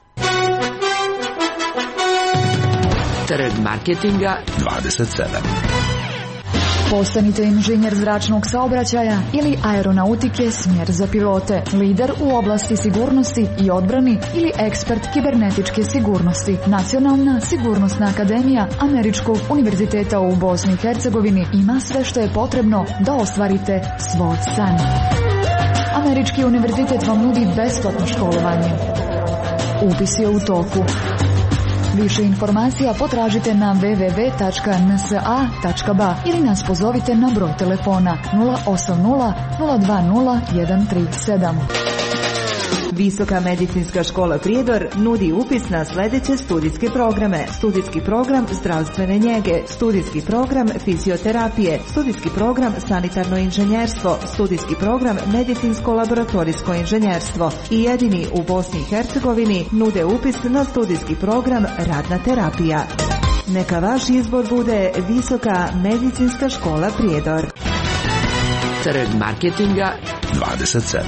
Trg marketinga 27. Postanite inženjer zračnog saobraćaja ili aeronautike, smjer za pilote, lider u oblasti sigurnosti i odbrani ili ekspert kibernetičke sigurnosti. Nacionalna sigurnosna akademija Američkog univerziteta u Bosni i Hercegovini ima sve što je potrebno da ostvarite svoj san. Američki univerzitet vam nudi besplatno školovanje. Upis je u toku. Više informacija potražite na www.nsa.ba ili nas pozovite na broj telefona 080 020 137. Visoka medicinska škola Prijedor nudi upis na sljedeće studijske programe: studijski program zdravstvene njege, studijski program fizioterapije, studijski program sanitarno inženjerstvo, studijski program medicinsko-laboratorijsko inženjerstvo i jedini u Bosni i Hercegovini nude upis na studijski program radna terapija. Neka vaš izbor bude Visoka medicinska škola Prijedor. Trg marketinga 27.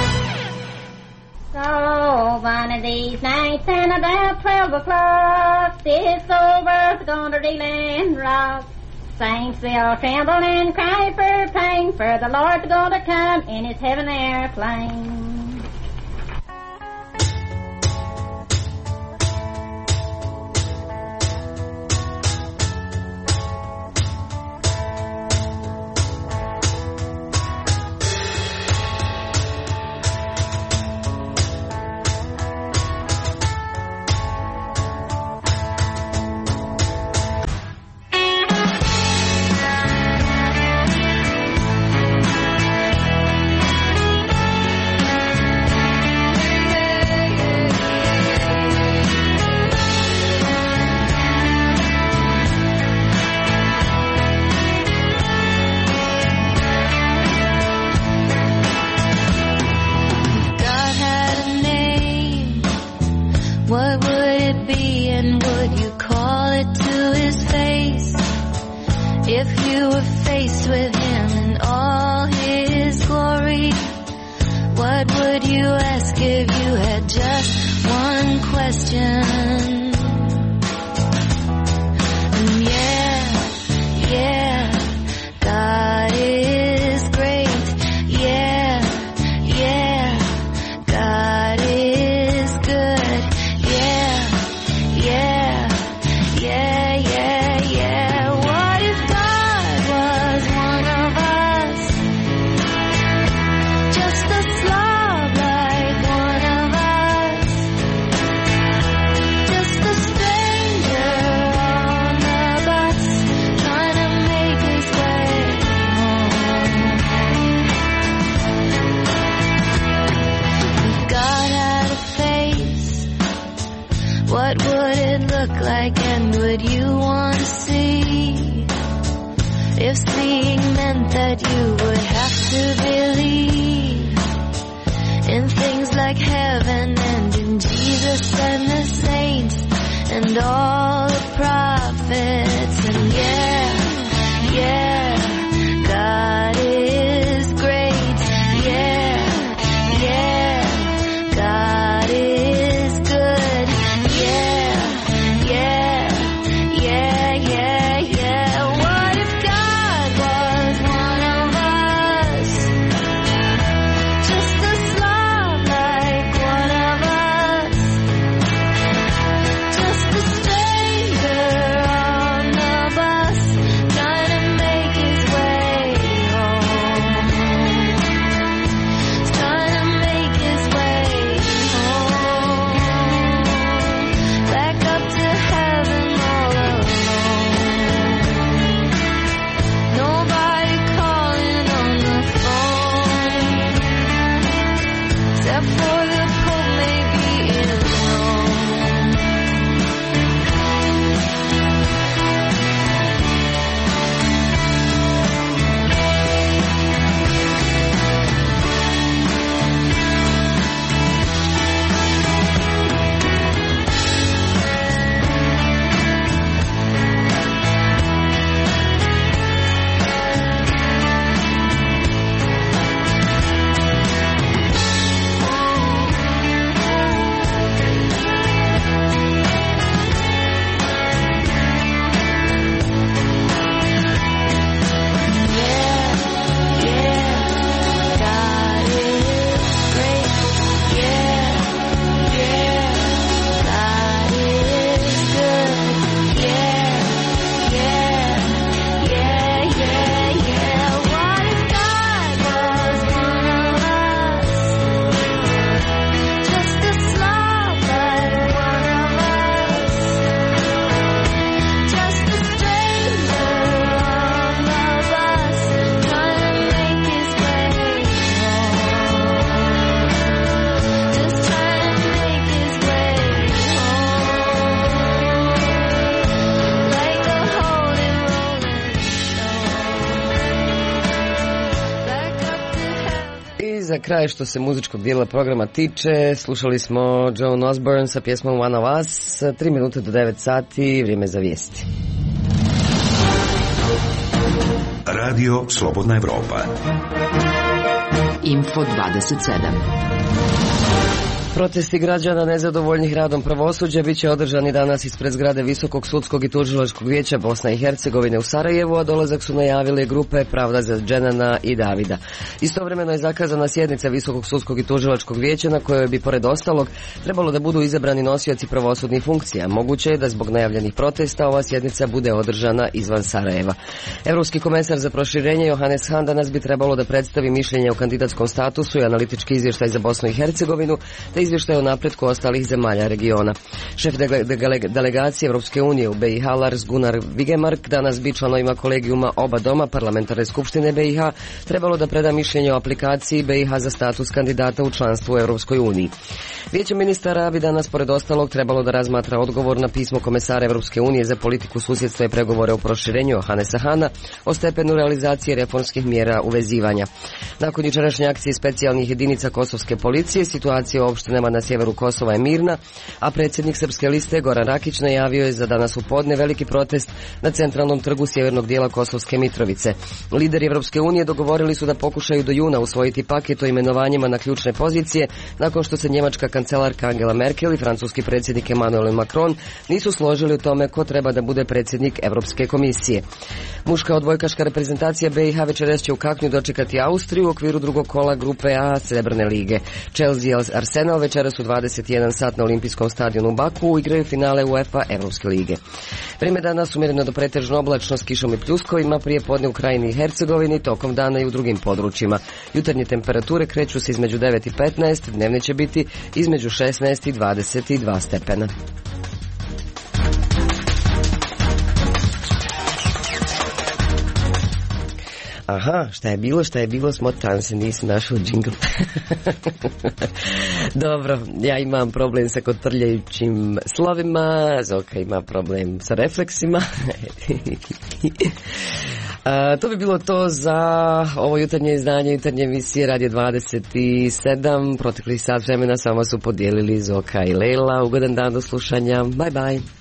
So one of these nights and about 12 o'clock, this old world's gonna reel and rock. Saints will tremble and cry for pain, for the Lord's gonna come in his heaven airplane. What would it be, and would you call it to his face? If you were faced with him in all his glory, what would you ask if you had just one question? And yeah, God is great. Yeah, God is good. Yeah. What if God was one of us? Just a slob like one of us. Just a stranger on the bus, trying to make his way home. If God had a face, what would it look like, and would you want to see? If seeing meant that you would have to believe in things like heaven and in Jesus and the saints and all the prophets. And yeah, God is great. Yeah, God is good. Yeah. What if God was one of us? Just a slob like one of us. Just a stranger on tome kraj što se muzičkog dijela programa tiče. Slušali smo Joan Osborne sa pjesmom One of Us, 3 minute do 9 sati, vrijeme za vijesti. Radio Slobodna Evropa. Info 27. Protesti građana nezadovoljnih radom pravosuđa bit će održani danas ispred zgrade Visokog sudskog i tužilačkog vijeća Bosne i Hercegovine u Sarajevu, a dolazak su najavili grupe Pravda za Dženana i Davida. Istovremeno je zakazana sjednica Visokog sudskog i tužilačkog vijeća na kojoj bi pored ostalog trebalo da budu izabrani nosioci pravosudnih funkcija. Moguće je da zbog najavljenih protesta ova sjednica bude održana izvan Sarajeva. Evropski komesar za proširenje Johannes Hahn danas bi trebalo da predstavi mišljenje o kandidatskom statusu i analitički izvještaj za Bosnu i Hercegovinu te izvještaj o napretku ostalih zemalja regiona. Šef delegacije Evropske unije u BiH Lars Gunnar Vigemark danas bi članovima kolegijuma oba doma parlamentarne skupštine BiH trebalo da preda mišljenje o aplikaciji BiH za status kandidata u članstvu u Evropskoj uniji. Vijeće ministara bi danas pored ostalog trebalo da razmatra odgovor na pismo komesara Evropske unije za politiku susjedstva i pregovore o proširenju Johannesa Hahna o stepenu realizacije reformskih mjera uvezivanja. Nakon jučerašnje akcije specijalnih jedinica kosovske policije, situacija u opštinama na sjeveru Kosova je mirna, a predsjednik Srpske liste Goran Rakić najavio je za danas u podne veliki protest na centralnom trgu sjevernog dijela Kosovske Mitrovice. Lideri Evropske unije dogovorili su da pokušaju do juna usvojiti paket o imenovanjima na ključne pozicije nakon što se njemačka kancelarka Angela Merkel i francuski predsjednik Emmanuel Macron nisu složili u tome ko treba da bude predsjednik Evropske komisije. Muška odbojkaška reprezentacija BiH večeras će u Kaknju dočekati Austriju u okviru drugog kola grupe A Srebrne lige. Chelsea i Arsenal večeras u 21 sat na Olimpijskom stadionu u Baku igraju finale UEFA Evropske lige. Vrijeme danas umjereno do pretežno oblačno s kišom i pljuskovima, prije podne u Krajini i Hercegovini, tokom dana i u drugim područjima. Jutarnje temperature kreću se između 9 i 15, dnevne će biti između 16 i 22 stepena. Aha, šta je bilo, smotan se, nisi našao džingl. Dobro, ja imam problem sa kotrljajućim slovima, Zoka ima problem sa refleksima. To bi bilo to za ovo jutarnje izdanje, jutarnje emisije Radio 27. Protekli sat vremena samo su podijelili Zoka i Leila. Ugodan dan do slušanja. Bye bye.